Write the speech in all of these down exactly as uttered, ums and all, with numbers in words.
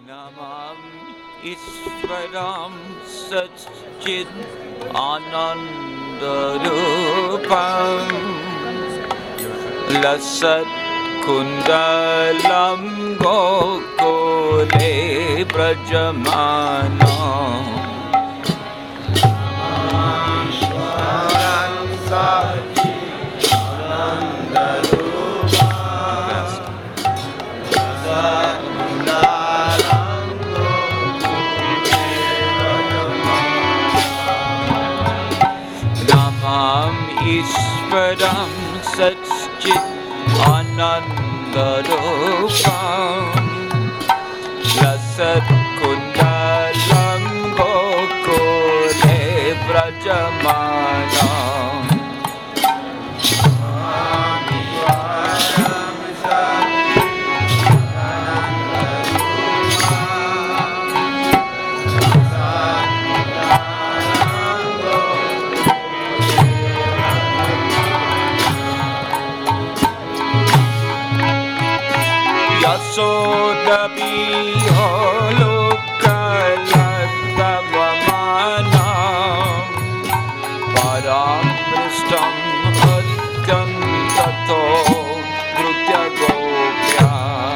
Namam Ishvaram Satchit Anandarupam Lasat Kundalam Gokule Brajamanam Ishvaram Satchit Anandarupam Lasat Ishvaram Satchit Anandarupam Lasat Kundalam Gokule Brajamanam Yasodapiyo Lokalatavamanam Paramristam Adyantato Drutya Gopya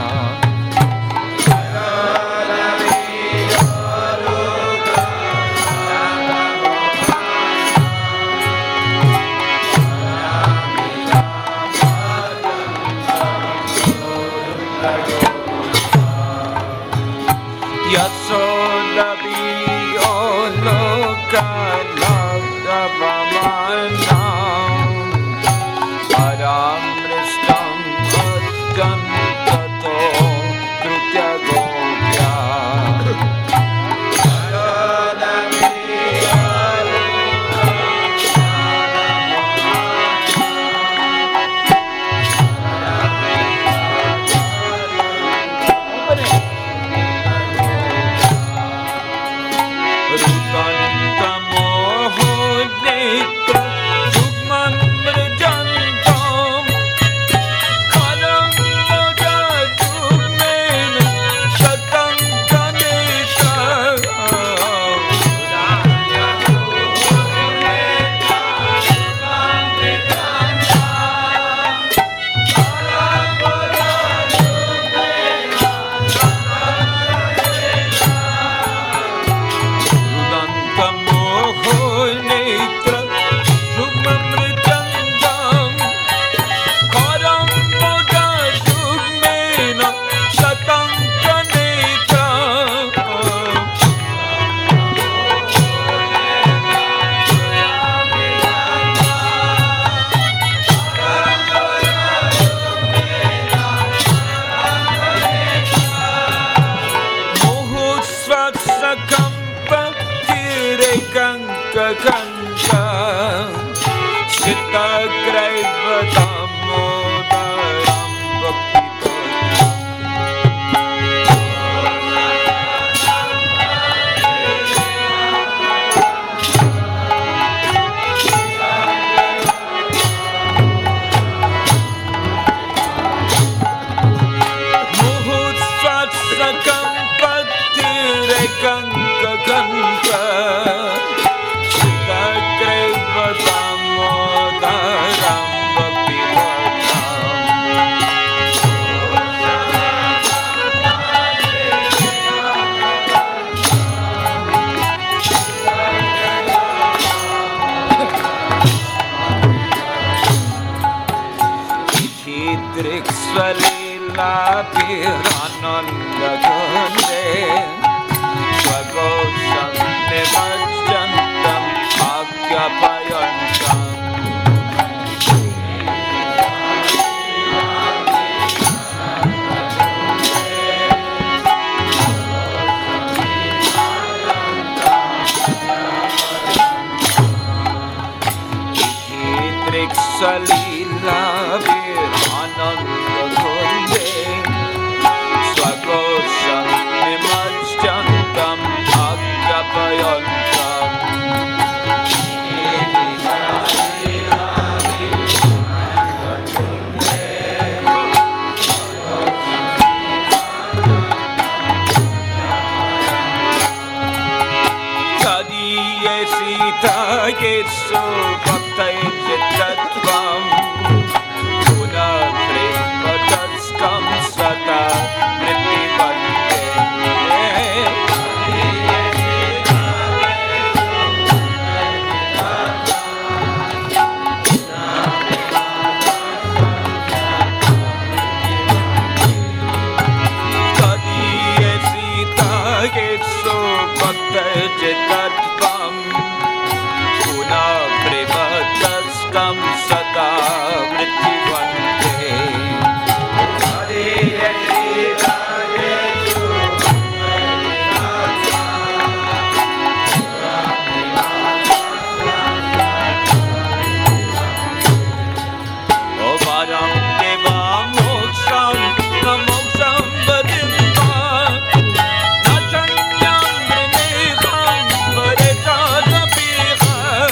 Yasodapiyo Lokalatavamanam Paramristam Adyantato Drutya Gopya Kanta Sita Graiva Damodaram Bhakti Muhut Svatsakam Patire Kanka Kanta Svalila Pirananda Kunde Swagosam Nimajjantam Agyapayantam Salila Pirananda Kunde Swagosam Nimajjantam Yesu Bhaktai Chitatvam Guna Prematastam Sata Vrittibante Tadiye Sita Yesu Bhaktai Chitatvam Guna Prematastam Sata Vrittibante Tadiye Sita Yesu Varam Deva Moksham Namoksham Vadimva Nachanyam Vineham Varetana Piha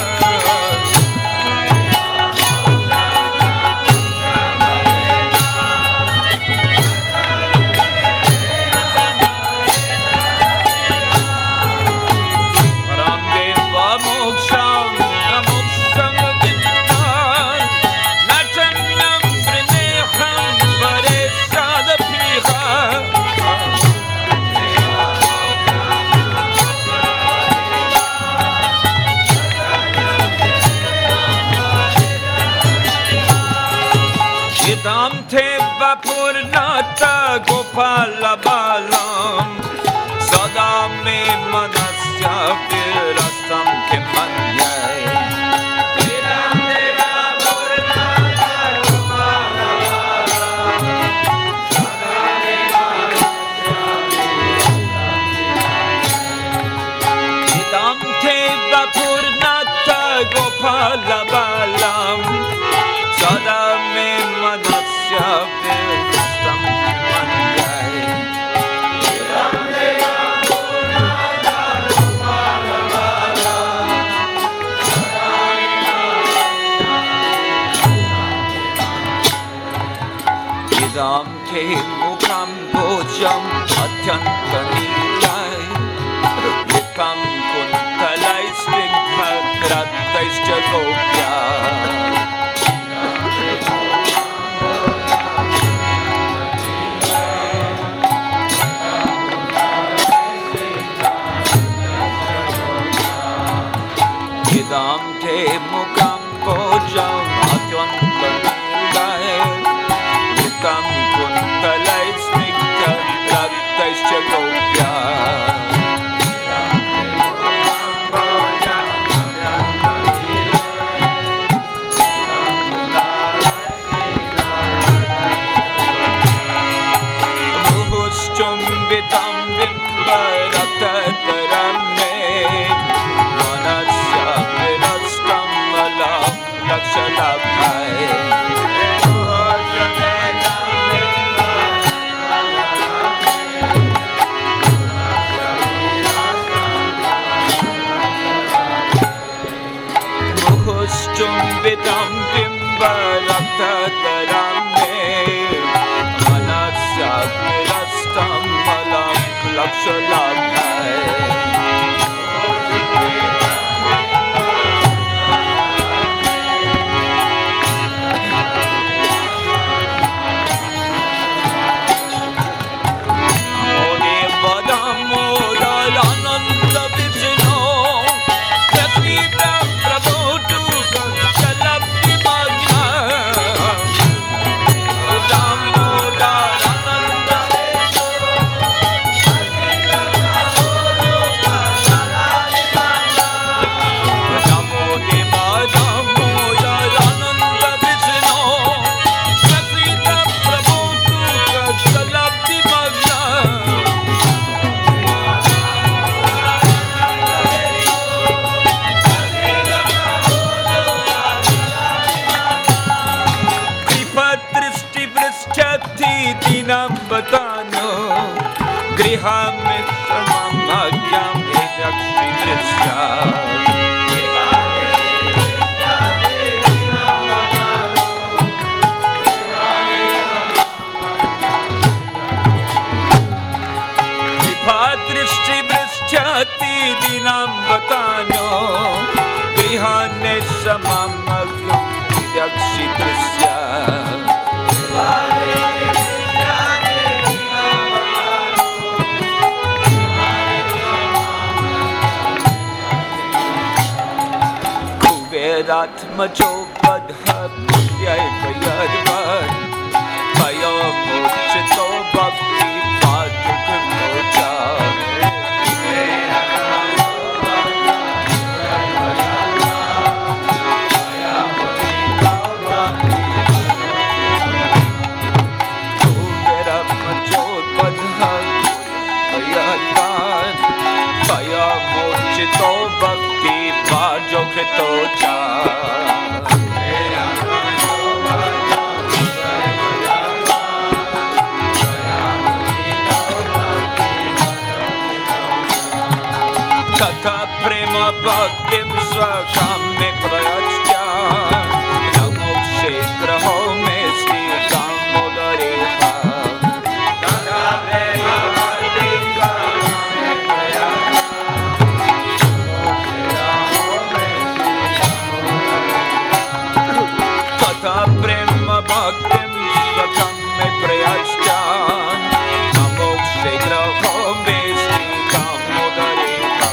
Varam Deva Moksham Namoksham Vadimva Nachanyam Vineham Varetana Piha Idam Teva Purnata Gopala Balam Sadam Me Manasya Virastam Kimanyai Idam Teva Purnata Gopala Idam Teva Purnata Gopala Balam Sada me manasya virastam kimanyai Idam Teva Purnata Gopala Balam Idam te mukam bojam atyantanilai Yukam kuntalai snigdha krattaischa gopya Idam te mukam bojam atyantanilai Yukam kuntalai snigdha krattaischa gopya Muhuschumbitam bimbaratadaram me Manasya virastam alam lakshalabhai Muhuschumbitam bimbaratadaram me Manasya virastam alam lakshalabhai Dinam batano griham samam agyam yakshi drishya Padrishti Vrishchati Dinam Vatano Grihanesa Mamagyam Yakshitrisya Kuveratmajo Vadha Putyay Payadvan Payamochito Bhakti Pajukamocha Payamochito Bhakti Pajukamocha Tata prema bhaktim svakam me prayachya Namo kshetraho me sthikam modareha Tata prema bhaktim svakam me prayachya Tata prema bhaktim svakam me prayachya Namo kshetraho me sthikam modareha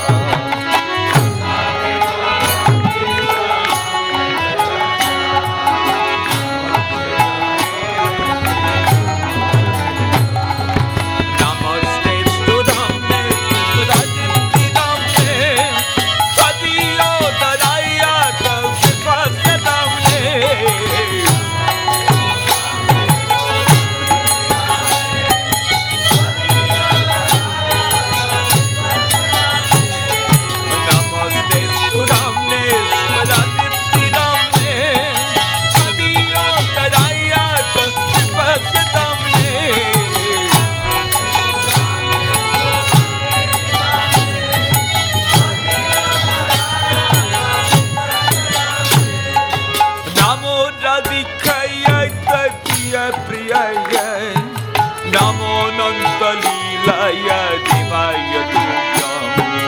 Namo Nanta Leelaya Divaya Tutyam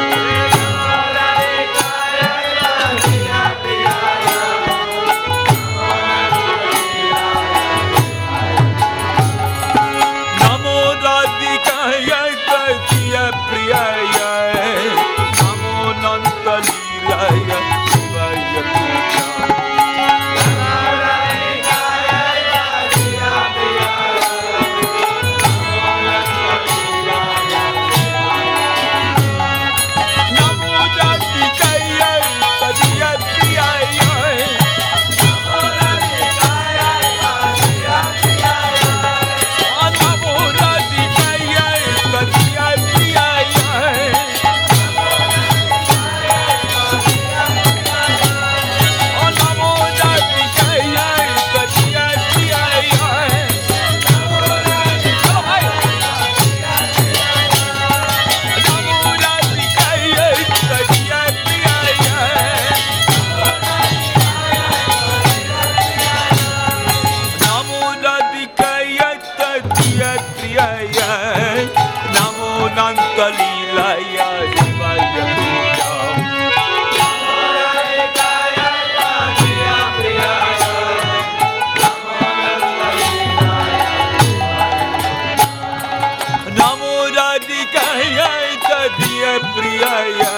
Namo Radhikaya Tatya Priyaya Namo Nanta Leelaya Divaya Tutyam Priyaya